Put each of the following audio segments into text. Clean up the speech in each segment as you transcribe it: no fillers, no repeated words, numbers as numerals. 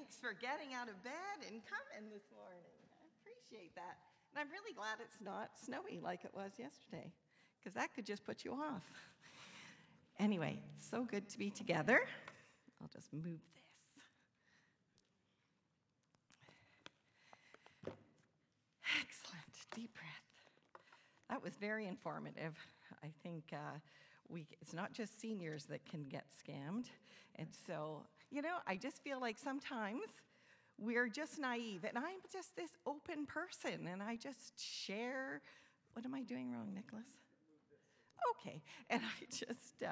Thanks for getting out of bed and coming this morning. I appreciate that. And I'm really glad it's not snowy like it was yesterday, because that could just put you off. Anyway, it's so good to be together. I'll just move this. Excellent. Deep breath. That was very informative. I think it's not just seniors that can get scammed. And so, I just feel like sometimes we're just naive. And I'm just this open person. And I just share. What am I doing wrong, Nicholas? Okay. And I just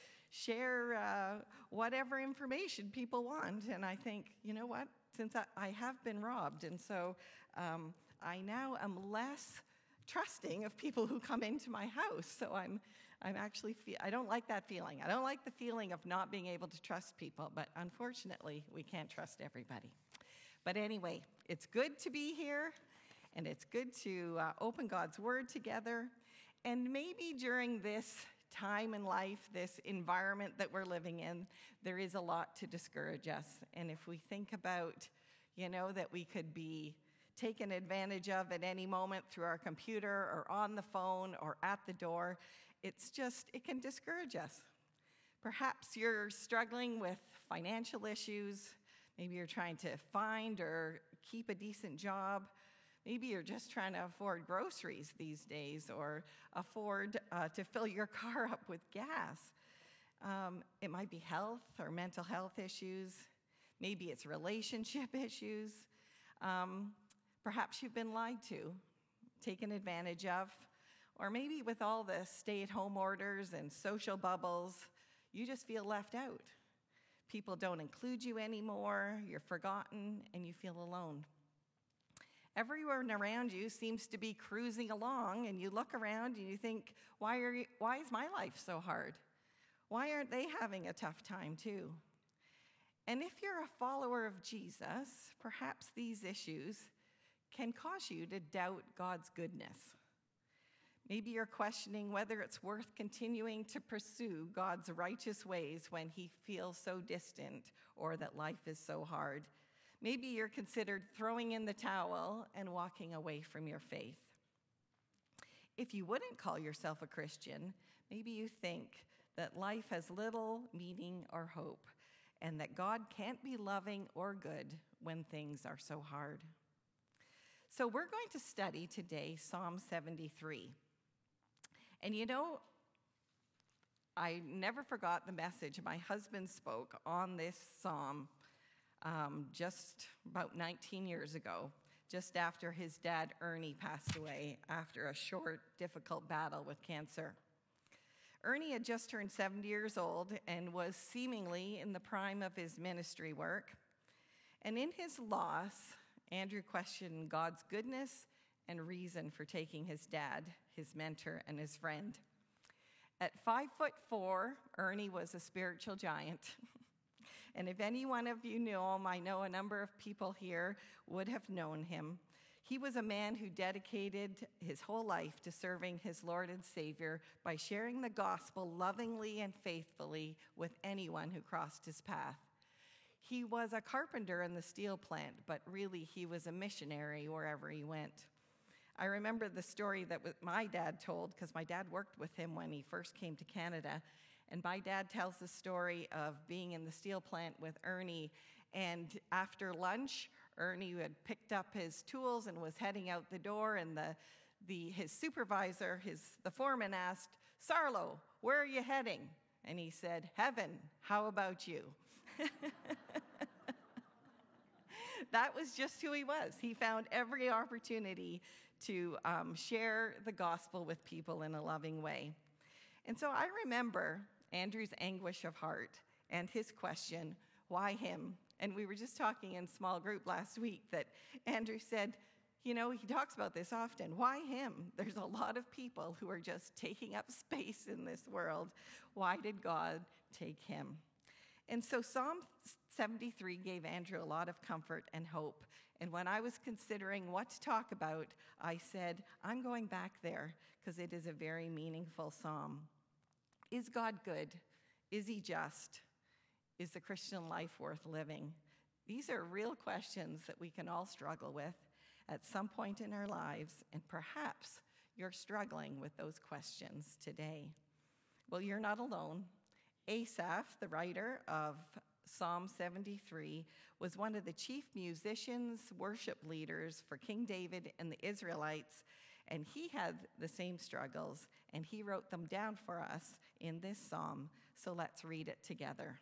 share whatever information people want. And I think, you know what? Since I have been robbed. And so I now am less trusting of people who come into my house. So I'm actually, I don't like that feeling. I don't like the feeling of not being able to trust people, but unfortunately, we can't trust everybody. But anyway, it's good to be here, and it's good to open God's Word together. And maybe during this time in life, this environment that we're living in, there is a lot to discourage us. And if we think about, that we could be taken advantage of at any moment through our computer or on the phone or at the door, it can discourage us. Perhaps you're struggling with financial issues. Maybe you're trying to find or keep a decent job. Maybe you're just trying to afford groceries these days or afford to fill your car up with gas. It might be health or mental health issues. Maybe it's relationship issues. Perhaps you've been lied to, taken advantage of, or maybe with all the stay-at-home orders and social bubbles, you just feel left out. People don't include you anymore, you're forgotten, and you feel alone. Everyone around you seems to be cruising along, and you look around and you think, why is my life so hard? Why aren't they having a tough time too? And if you're a follower of Jesus, perhaps these issues can cause you to doubt God's goodness. Maybe you're questioning whether it's worth continuing to pursue God's righteous ways when he feels so distant or that life is so hard. Maybe you're considered throwing in the towel and walking away from your faith. If you wouldn't call yourself a Christian, maybe you think that life has little meaning or hope and that God can't be loving or good when things are so hard. So we're going to study today Psalm 73. And I never forgot the message my husband spoke on this psalm just about 19 years ago, just after his dad, Ernie, passed away after a short, difficult battle with cancer. Ernie had just turned 70 years old and was seemingly in the prime of his ministry work. And in his loss, Andrew questioned God's goodness and reason for taking his dad, his mentor, and his friend. At 5'4", Ernie was a spiritual giant. And if any one of you know him, I know a number of people here would have known him. He was a man who dedicated his whole life to serving his Lord and Savior by sharing the gospel lovingly and faithfully with anyone who crossed his path. He was a carpenter in the steel plant, but really he was a missionary wherever he went. I remember the story that my dad told, because my dad worked with him when he first came to Canada. And my dad tells the story of being in the steel plant with Ernie. And after lunch, Ernie had picked up his tools and was heading out the door. And his supervisor, the foreman, asked, "Sarlo, where are you heading?" And he said, "Heaven, how about you?" That was just who he was. He found every opportunity to share the gospel with people in a loving way. And so I remember Andrew's anguish of heart and his question, why him? And we were just talking in small group last week that Andrew said, he talks about this often. Why him? There's a lot of people who are just taking up space in this world. Why did God take him? And so Psalm 73 gave Andrew a lot of comfort and hope. And when I was considering what to talk about, I said, I'm going back there because it is a very meaningful psalm. Is God good? Is he just? Is the Christian life worth living? These are real questions that we can all struggle with at some point in our lives, and perhaps you're struggling with those questions today. Well, you're not alone. Asaph, the writer of Psalm 73, was one of the chief musicians, worship leaders for King David and the Israelites, and he had the same struggles, and he wrote them down for us in this psalm. So let's read it together.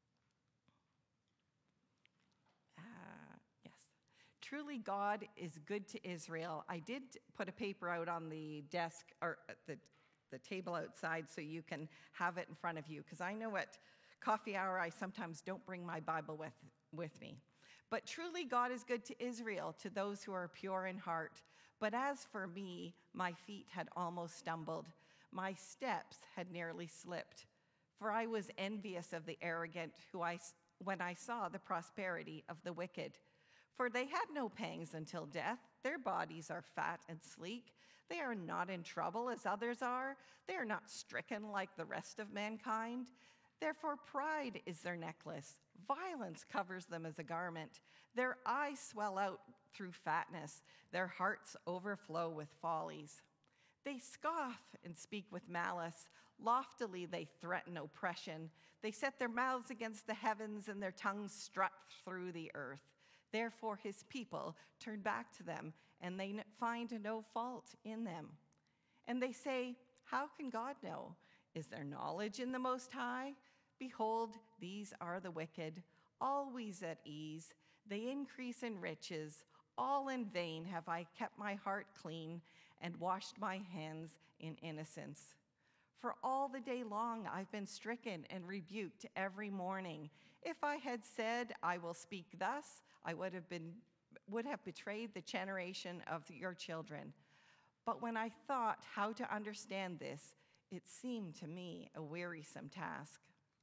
Yes. Truly, God is good to Israel. I did put a paper out on the desk, or the table outside, so you can have it in front of you, because I know at coffee hour I sometimes don't bring my Bible with me. But truly, God is good to Israel, to those who are pure in heart. But as for me, my feet had almost stumbled. My steps had nearly slipped. For I was envious of the arrogant when I saw the prosperity of the wicked. For they had no pangs until death. Their bodies are fat and sleek. They are not in trouble as others are. They are not stricken like the rest of mankind. Therefore, pride is their necklace. Violence covers them as a garment. Their eyes swell out through fatness. Their hearts overflow with follies. They scoff and speak with malice. Loftily they threaten oppression. They set their mouths against the heavens, and their tongues strut through the earth. Therefore his people turn back to them, and they find no fault in them. And they say, how can God know? Is there knowledge in the Most High? Behold, these are the wicked, always at ease. They increase in riches. All in vain have I kept my heart clean and washed my hands in innocence. For all the day long I've been stricken and rebuked every morning. If I had said, I will speak thus, I would have betrayed the generation of your children. But when I thought how to understand this, it seemed to me a wearisome task.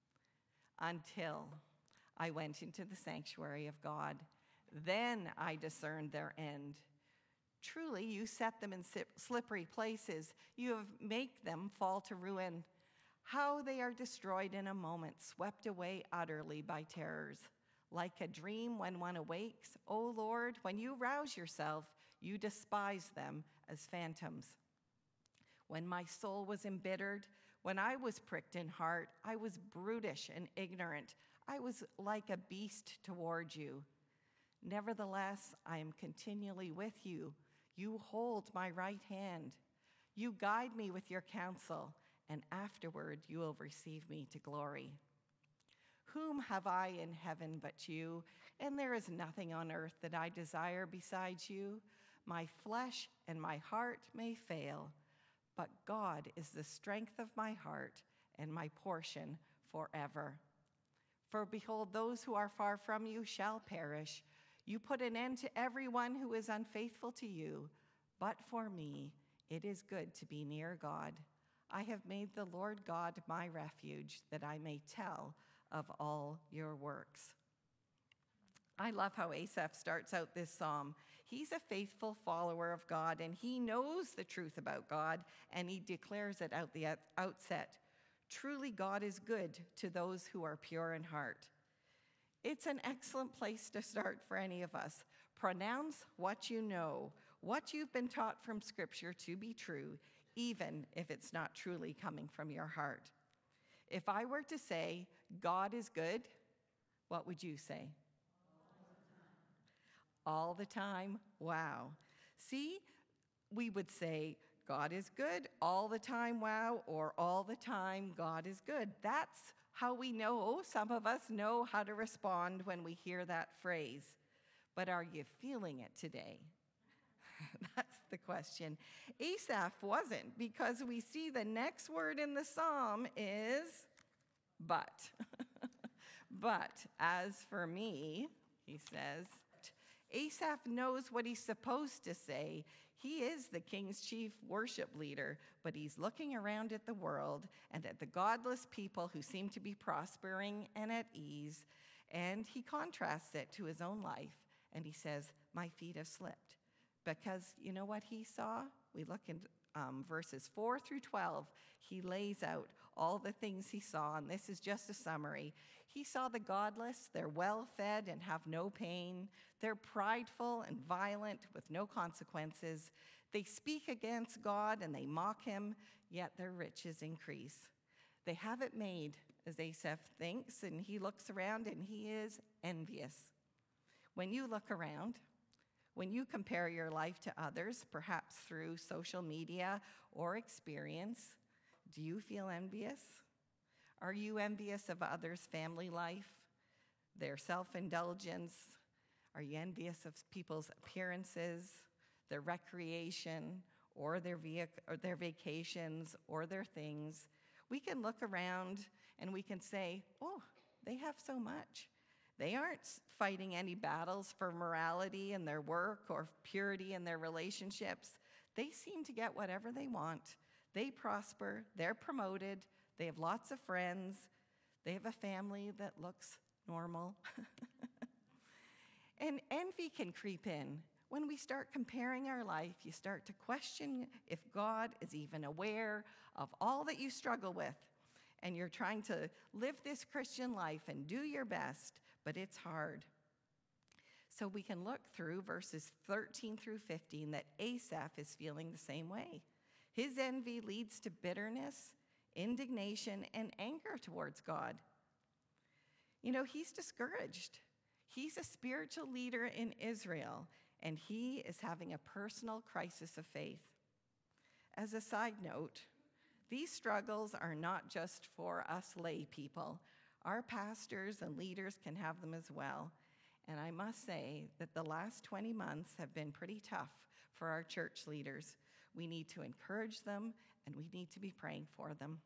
Until I went into the sanctuary of God. Then I discerned their end. Truly, you set them in slippery places. You have made them fall to ruin. How they are destroyed in a moment, swept away utterly by terrors. Like a dream when one awakes, O Lord, when you rouse yourself, you despise them as phantoms. When my soul was embittered, when I was pricked in heart, I was brutish and ignorant. I was like a beast toward you. Nevertheless, I am continually with you. You hold my right hand. You guide me with your counsel, and afterward you will receive me to glory. Whom have I in heaven but you? And there is nothing on earth that I desire besides you. My flesh and my heart may fail, but God is the strength of my heart and my portion forever. For behold, those who are far from you shall perish. You put an end to everyone who is unfaithful to you. But for me, it is good to be near God. I have made the Lord God my refuge, that I may tell of all your works. I love how Asaph starts out this psalm. He's a faithful follower of God, and he knows the truth about God, and he declares it at the outset. Truly, God is good to those who are pure in heart. It's an excellent place to start for any of us. Pronounce what you know, what you've been taught from Scripture to be true, even if it's not truly coming from your heart. If I were to say, God is good, what would you say? All the time? Wow. See, we would say, God is good all the time, wow, or all the time, God is good. That's how we know, some of us know how to respond when we hear that phrase. But are you feeling it today? That's the question. Asaph wasn't, because we see the next word in the psalm is but. But as for me, he says, Asaph knows what he's supposed to say. He is the king's chief worship leader, but he's looking around at the world and at the godless people who seem to be prospering and at ease, and he contrasts it to his own life, and he says, my feet have slipped. Because you know what he saw? We look in verses 4 through 12. He lays out all the things he saw, and this is just a summary. He saw the godless, they're well-fed and have no pain. They're prideful and violent with no consequences. They speak against God and they mock him, yet their riches increase. They have it made, as Asaph thinks, and he looks around and he is envious. When you look around, when you compare your life to others, perhaps through social media or experience, do you feel envious? Are you envious of others' family life, their self-indulgence? Are you envious of people's appearances, their recreation, or their vacations, or their things? We can look around and we can say, oh, they have so much. They aren't fighting any battles for morality in their work or purity in their relationships. They seem to get whatever they want. They prosper, they're promoted, they have lots of friends, they have a family that looks normal. And envy can creep in. When we start comparing our life, you start to question if God is even aware of all that you struggle with. And you're trying to live this Christian life and do your best, but it's hard. So we can look through verses 13 through 15 that Asaph is feeling the same way. His envy leads to bitterness, indignation, and anger towards God. You know, he's discouraged. He's a spiritual leader in Israel, and he is having a personal crisis of faith. As a side note, these struggles are not just for us lay people. Our pastors and leaders can have them as well. And I must say that the last 20 months have been pretty tough for our church leaders. We need to encourage them, and we need to be praying for them.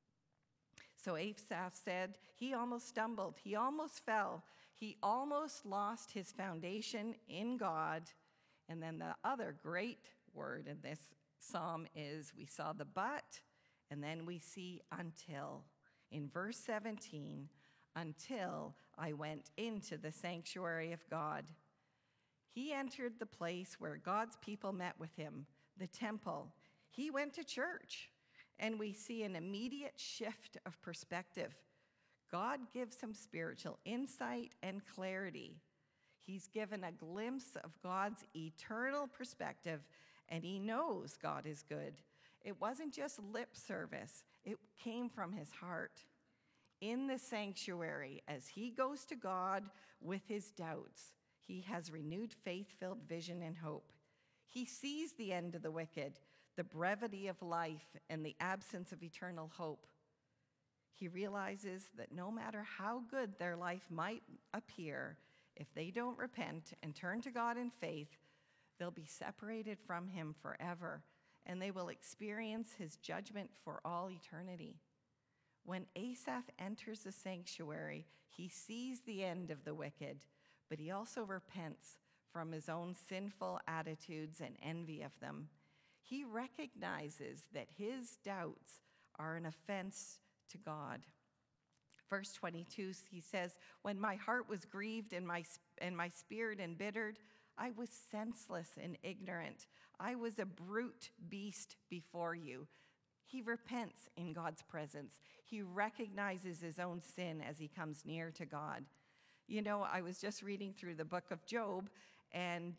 So Asaph said he almost stumbled. He almost fell. He almost lost his foundation in God. And then the other great word in this psalm is we saw the but, and then we see until. In verse 17, until I went into the sanctuary of God. He entered the place where God's people met with him, the temple. He went to church, and we see an immediate shift of perspective. God gives him spiritual insight and clarity. He's given a glimpse of God's eternal perspective, and he knows God is good. It wasn't just lip service. It came from his heart. In the sanctuary, as he goes to God with his doubts, he has renewed faith-filled vision and hope. He sees the end of the wicked, the brevity of life, and the absence of eternal hope. He realizes that no matter how good their life might appear, if they don't repent and turn to God in faith, they'll be separated from him forever, and they will experience his judgment for all eternity. When Asaph enters the sanctuary, he sees the end of the wicked, but he also repents from his own sinful attitudes and envy of them. He recognizes that his doubts are an offense to God. Verse 22, he says, when my heart was grieved and my spirit embittered, I was senseless and ignorant. I was a brute beast before you. He repents in God's presence. He recognizes his own sin as he comes near to God. You know, I was just reading through the book of Job, and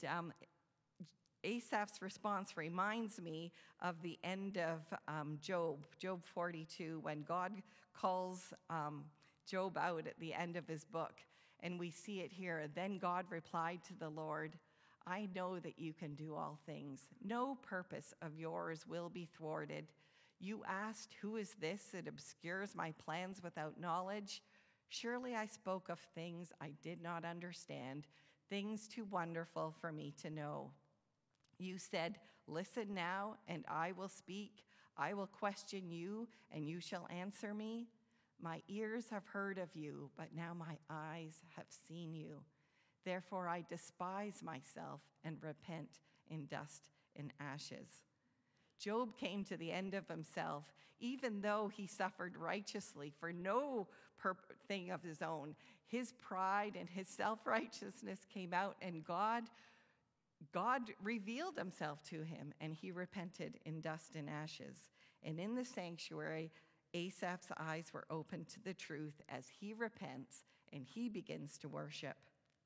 Asaph's response reminds me of the end of Job 42, when God calls Job out at the end of his book. And we see it here. Then God replied to the Lord, I know that you can do all things. No purpose of yours will be thwarted. You asked, who is this that obscures my plans without knowledge? Surely I spoke of things I did not understand, things too wonderful for me to know. You said, listen now, and I will speak. I will question you, and you shall answer me. My ears have heard of you, but now my eyes have seen you. Therefore I despise myself and repent in dust and ashes. Job came to the end of himself, even though he suffered righteously for no thing of his own. His pride and his self-righteousness came out, and God revealed himself to him, and he repented in dust and ashes. And in the sanctuary, Asaph's eyes were opened to the truth as he repents and he begins to worship.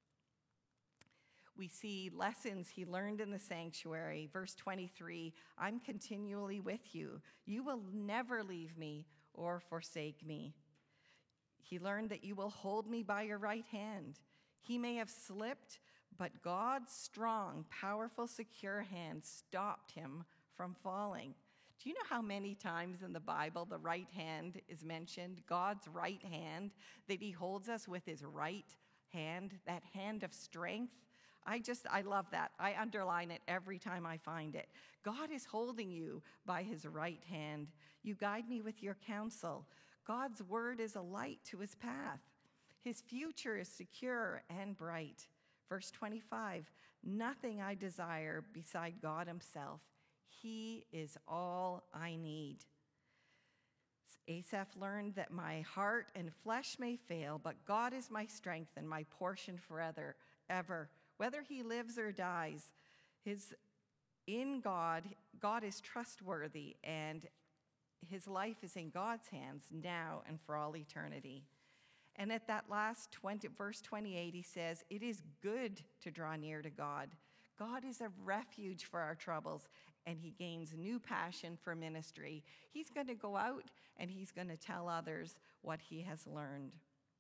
We see lessons he learned in the sanctuary. Verse 23, I'm continually with you. You will never leave me or forsake me. He learned that you will hold me by your right hand. He may have slipped, but God's strong, powerful, secure hand stopped him from falling. Do you know how many times in the Bible the right hand is mentioned? God's right hand, that he holds us with his right hand, that hand of strength. I love that. I underline it every time I find it. God is holding you by his right hand. You guide me with your counsel. God's word is a light to his path. His future is secure and bright. Verse 25, nothing I desire beside God himself. He is all I need. Asaph learned that my heart and flesh may fail, but God is my strength and my portion forever, ever. Whether he lives or dies, God is trustworthy, and his life is in God's hands now and for all eternity. And at that last verse 28, he says, it is good to draw near to God. God is a refuge for our troubles, and he gains new passion for ministry. He's going to go out and he's going to tell others what he has learned.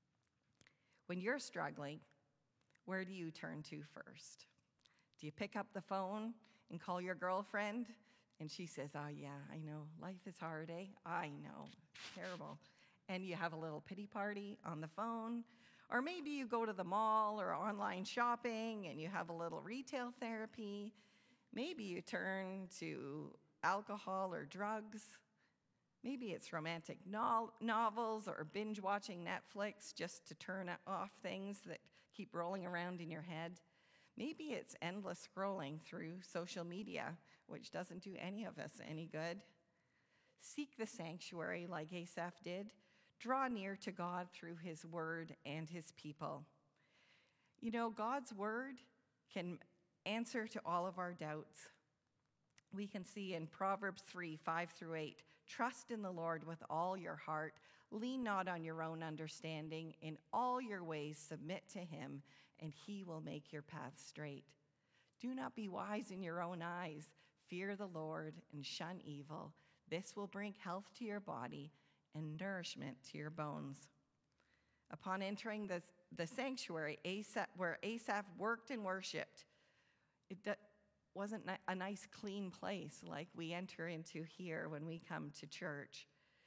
When you're struggling, where do you turn to first? Do you pick up the phone and call your girlfriend? And she says, oh yeah, I know, life is hard, eh? I know, terrible. And you have a little pity party on the phone. Or maybe you go to the mall or online shopping and you have a little retail therapy. Maybe you turn to alcohol or drugs. Maybe it's romantic novels or binge watching Netflix just to turn off things that keep rolling around in your head. Maybe it's endless scrolling through social media, which doesn't do any of us any good. Seek the sanctuary like Asaph did. Draw near to God through his word and his people. You know, God's word can answer to all of our doubts. We can see in Proverbs 3:5-8, trust in the Lord with all your heart. Lean not on your own understanding. In all your ways submit to him, and he will make your path straight. Do not be wise in your own eyes. Fear the Lord and shun evil. This will bring health to your body and nourishment to your bones. Upon entering the sanctuary, where Asaph worked and worshiped, it wasn't a nice, clean place like we enter into here when we come to church.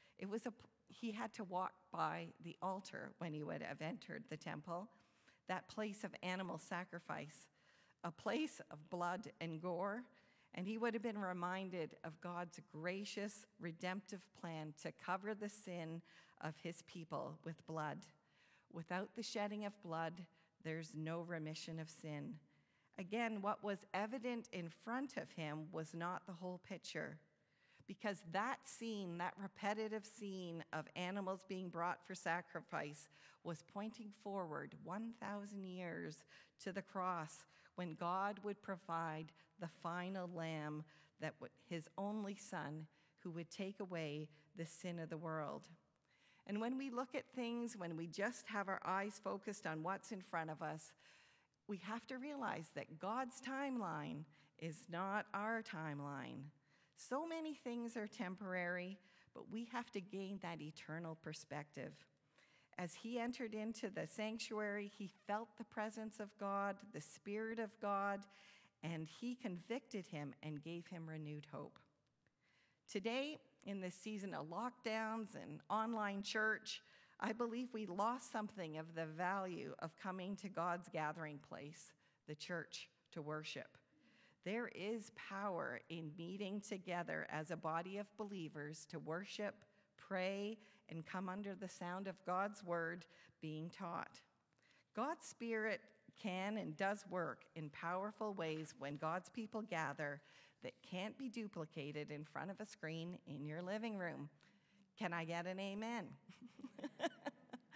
He had to walk by the altar when he would have entered the temple, that place of animal sacrifice, a place of blood and gore, and he would have been reminded of God's gracious, redemptive plan to cover the sin of his people with blood. Without the shedding of blood, there's no remission of sin. Again, what was evident in front of him was not the whole picture, because that scene, that repetitive scene of animals being brought for sacrifice, was pointing forward 1,000 years to the cross, when God would provide the final lamb, his only son, who would take away the sin of the world. And when we look at things, when we just have our eyes focused on what's in front of us, we have to realize that God's timeline is not our timeline. So many things are temporary, but we have to gain that eternal perspective. As he entered into the sanctuary, he felt the presence of God, the Spirit of God, and he convicted him and gave him renewed hope. Today, in this season of lockdowns and online church, I believe we lost something of the value of coming to God's gathering place, the church, to worship. There is power in meeting together as a body of believers to worship, pray, and come under the sound of God's word being taught. God's Spirit can and does work in powerful ways when God's people gather that can't be duplicated in front of a screen in your living room. Can I get an amen?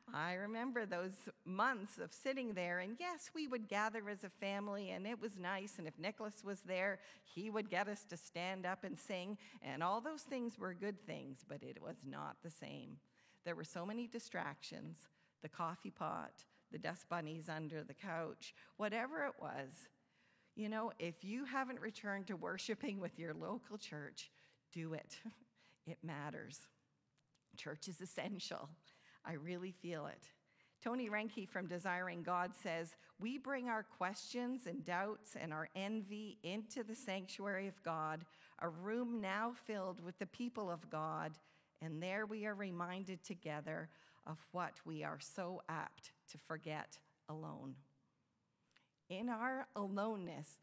I remember those months of sitting there, and yes, we would gather as a family, and it was nice. And if Nicholas was there, he would get us to stand up and sing, and all those things were good things, but it was not the same. There were so many distractions, the coffee pot, the dust bunnies under the couch, whatever it was. You know, if you haven't returned to worshiping with your local church, do it. It matters. Church is essential. I really feel it. Tony Reinke from Desiring God says, we bring our questions and doubts and our envy into the sanctuary of God, a room now filled with the people of God, and there we are reminded together of what we are so apt to forget alone. In our aloneness,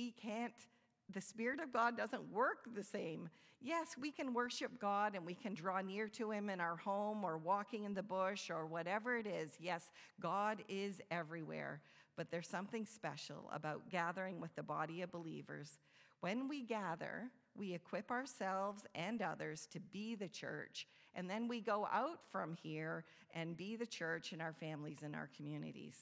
the Spirit of God doesn't work the same. Yes, we can worship God and we can draw near to Him in our home or walking in the bush or whatever it is. Yes, God is everywhere, but there's something special about gathering with the body of believers. When we gather, we equip ourselves and others to be the church, and then we go out from here and be the church in our families and our communities.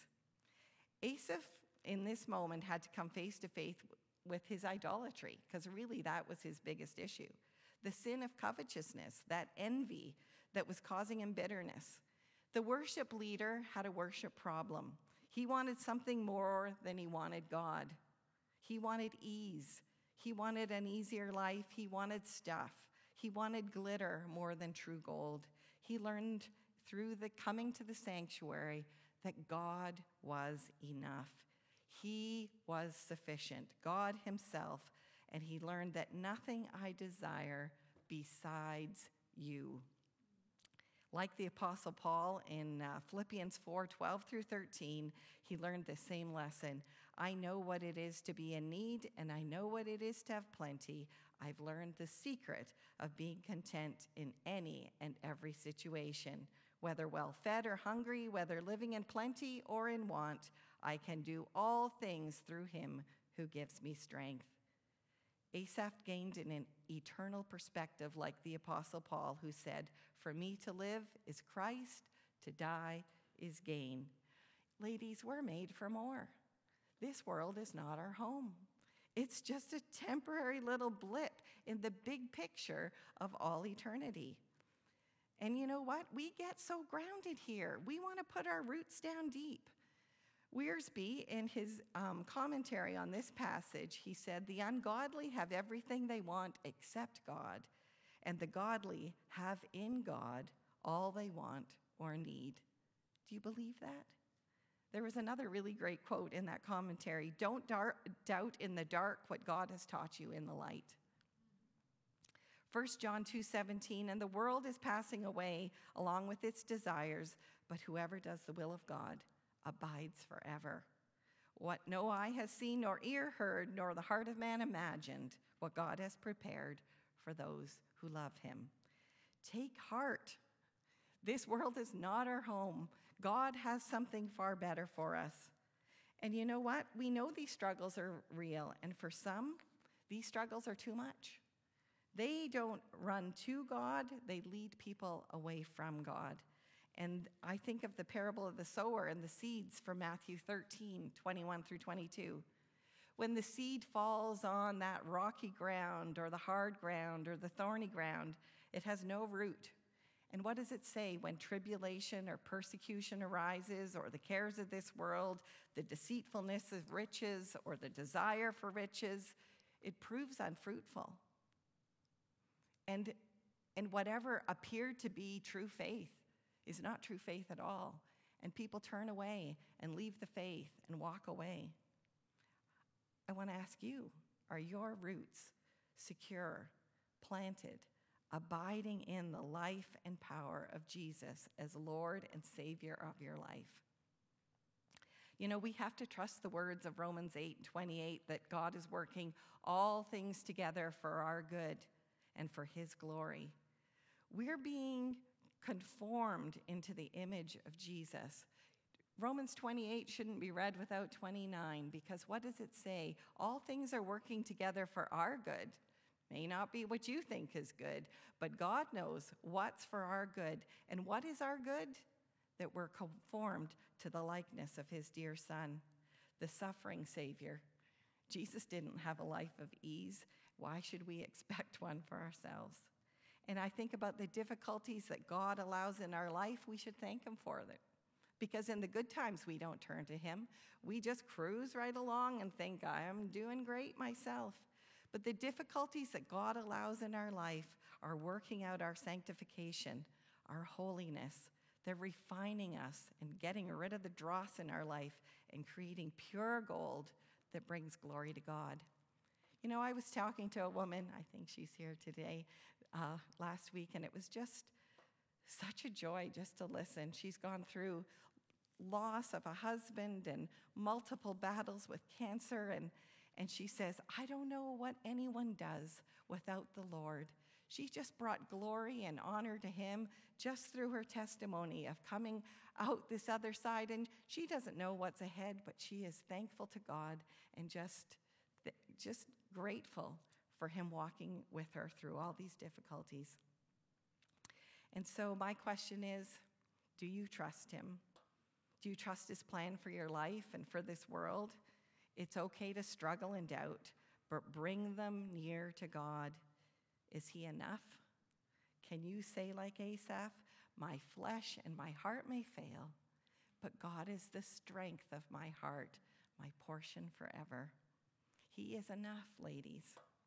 Asaph, in this moment, had to come face to face with his idolatry, because really that was his biggest issue. The sin of covetousness, that envy that was causing him bitterness. The worship leader had a worship problem. He wanted something more than he wanted God. He wanted ease. He wanted an easier life. He wanted stuff. He wanted glitter more than true gold. He learned through the coming to the sanctuary that God was enough. He was sufficient, God Himself, and he learned that nothing I desire besides you. Like the Apostle Paul in Philippians 4:12 through 13, he learned the same lesson. I know what it is to be in need, and I know what it is to have plenty. I've learned the secret of being content in any and every situation. Whether well-fed or hungry, whether living in plenty or in want, I can do all things through Him who gives me strength. Asaph gained an eternal perspective like the Apostle Paul, who said, for me to live is Christ, to die is gain. Ladies, we're made for more. This world is not our home. It's just a temporary little blip in the big picture of all eternity. And you know what? We get so grounded here. We want to put our roots down deep. Wiersbe, in his commentary on this passage, he said, the ungodly have everything they want except God, and the godly have in God all they want or need. Do you believe that? There was another really great quote in that commentary. Don't doubt in the dark what God has taught you in the light. 1 John 2:17, and the world is passing away along with its desires, but whoever does the will of God abides forever. What no eye has seen, nor ear heard, nor the heart of man imagined, what God has prepared for those who love Him. Take heart. This world is not our home. God has something far better for us. And you know what? We know these struggles are real, and for some, these struggles are too much. They don't run to God, they lead people away from God. And I think of the parable of the sower and the seeds from Matthew 13:21 through 22. When the seed falls on that rocky ground or the hard ground or the thorny ground, it has no root. And what does it say when tribulation or persecution arises, or the cares of this world, the deceitfulness of riches, or the desire for riches? It proves unfruitful. And whatever appeared to be true faith is not true faith at all. And people turn away and leave the faith and walk away. I want to ask you, are your roots secure, planted, abiding in the life and power of Jesus as Lord and Savior of your life? You know, we have to trust the words of Romans 8:28 that God is working all things together for our good and for His glory. We're being conformed into the image of Jesus. Romans 28 shouldn't be read without 29, because what does it say? All things are working together for our good. May not be what you think is good, but God knows what's for our good. And what is our good? that we're conformed to the likeness of his dear Son, the suffering Savior. Jesus didn't have a life of ease. Why should we expect one for ourselves? And I think about the difficulties that God allows in our life. We should thank him for them. Because in the good times, we don't turn to him. We just cruise right along and think, I'm doing great myself. But the difficulties that God allows in our life are working out our sanctification, our holiness. They're refining us and getting rid of the dross in our life and creating pure gold that brings glory to God. You know, I was talking to a woman, I think she's here today, last week, and it was just such a joy just to listen. She's gone through loss of a husband and multiple battles with cancer, and she says, I don't know what anyone does without the Lord. She just brought glory and honor to him just through her testimony of coming out this other side, and she doesn't know what's ahead, but she is thankful to God and just grateful for him walking with her through all these difficulties. And so my question is, do you trust him? Do you trust his plan for your life and for this world? It's okay to struggle and doubt, but bring them near to God. Is he enough? Can you say like Asaph, my flesh and my heart may fail, but God is the strength of my heart, my portion forever. He is enough, ladies.